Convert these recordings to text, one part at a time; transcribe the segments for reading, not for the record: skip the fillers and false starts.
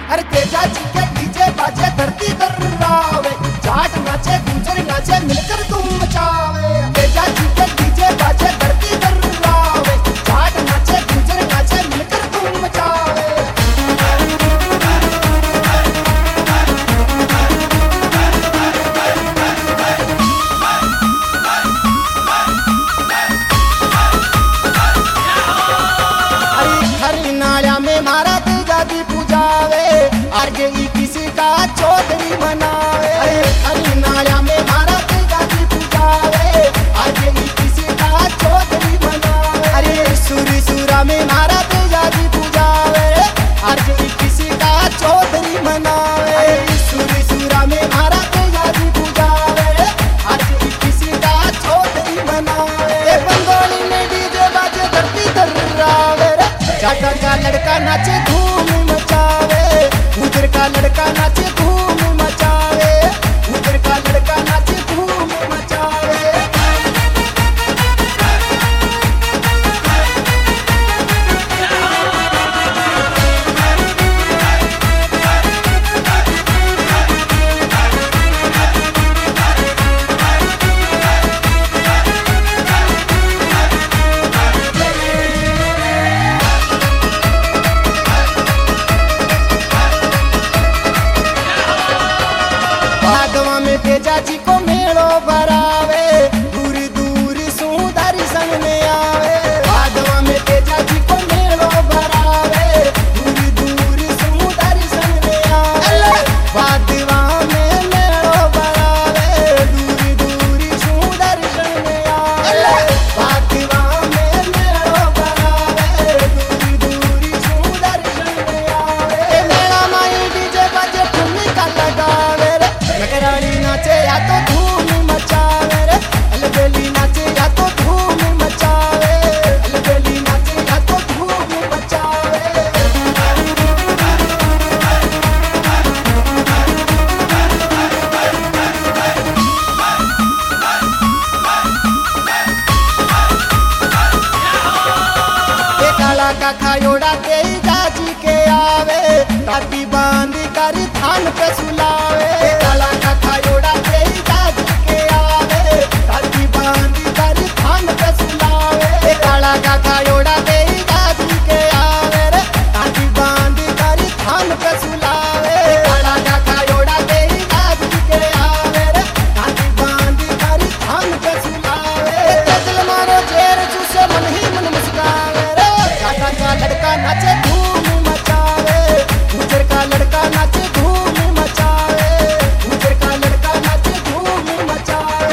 अरे तेजा जी के डीजे बाजे धरती दर्रावे, जाट नाचे गुजर नाचे मिलकर तुम मचावे। तेजा जी के डीजे बाजे धरती दर्रावे, जाट नाचे गुजर नाचे मिलकर तुम मचावे। हरी नाया में मारा तेजा दी पूजावे, आगे ही किसी का चौधरी मनावे। हरी नाया में मारा तेजा दी पूजावे, आगे ही किसी का चौधरी मनावे। अरे सूरी सूरा में मारा तेजा दी पूजावे, आगे ही किसी का चौधरी मनावे। सूरी सूरा में मारा तेजा दी पूजावे, आगे ही किसी का चौधरी मनावे। बंगाली में डीजे बाजे धरती दर्रावे, जाटा का लड़का नाचे धूम मचावे, उधर का लड़का नाचे धूम मचावे, उधर का लड़का नाचे धूम मचावे। भागवा में तेजा जी को मेड़ो भरावे, दूर दूर सुंदर संग में आवे। भागवा में तेजा जी को मेड़ो भरावे, दूर दूर सुंदर संग में आवे। भागवा में मेड़ो भरावे, दूर दूर सुंदर संग में आवे। भागवा में मेड़ो भरावे, दूर दूर सुंदर संग में आवे। मेरा माई डीजे बाजे ठुमका लगावे, नगरानी नाचे या तो धूम मचावे रे, अलबेली नाचे या तो धूम मचावे, अलबेली नाचे या तो धूम मचावे। ये काला का खायोड़ा तेजा जी के आवे, ताती बांध कर थान पे सुलावे। काला का खायोड़ा तेजा जी के आवे, ताती बांध कर थान पे सुलावे। काला का खायोड़ा तेजा जी के आवे रे, ताती बांध कर थान पे सुलावे। काला का खायोड़ा तेजा जी के आवे रे, ताती बांध कर थान पे सुलावे। दिल मारो जेर चूसे मन ही मन मुस्कावे रे, जाटा का लड़का नाचे धूम मचावे, गुजर का लड़का नाचे धूम मचावे, गुजर का लड़का नाचे धूम मचावे।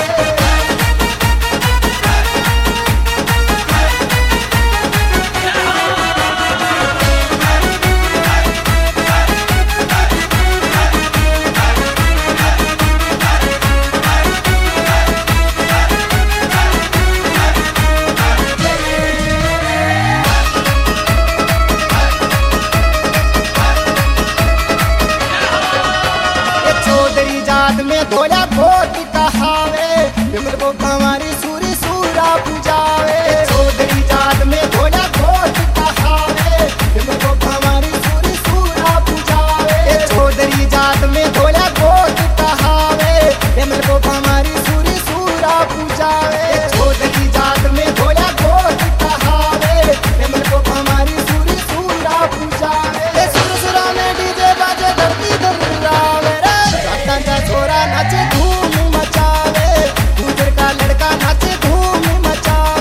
चौधरी जात में धोला कोट कहावे, विमल को हमारी सूरी सूरा पूजावे। चौधरी जात में धोला कोट कहावे, विमल को हमारी सूरी सूरा पूजावे। चौधरी जात में धोला कोट कहावे, विमल को हमारी सूरी सूरा पूजावे। चौधरी जात में धोला कोट कहावे, विमल को हमारी सूरी सूरा पूजावे। सुर सुरा में डीजे बाजे धरती दर्रावे, जाटा का छोरा नाचे धूम मचावे, गुजर का लड़का नाचे धूम मचावे।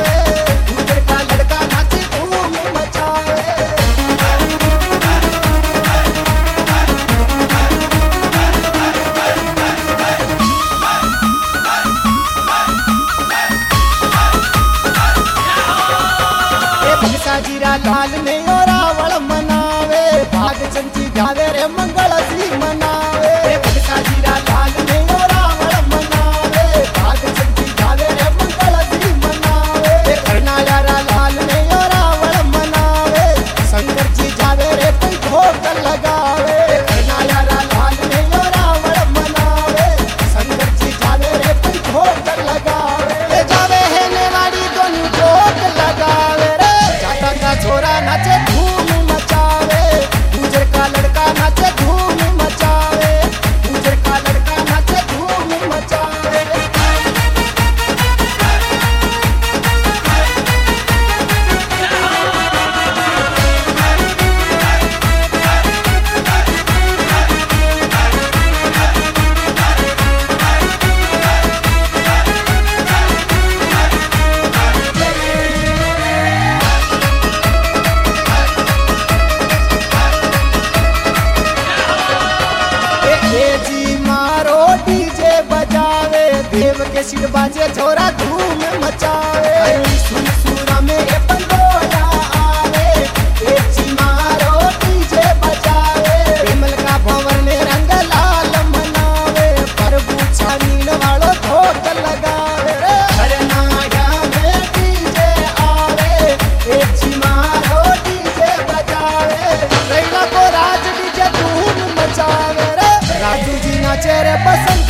छिड़ बाजे छोरा धूम मचावे सुन सुरा में ये पंडोला आवे एक चिमारो डीजे बजावे विमल का भवन में रंग लाल मनावे प्रभु छानीन वालो ठोक लगावे हर नाया में डीजे आवे एक चिमारो डीजे बजावे रैना को राज डीजे धूम मचावे रे राजू जी नाचे रे पसंद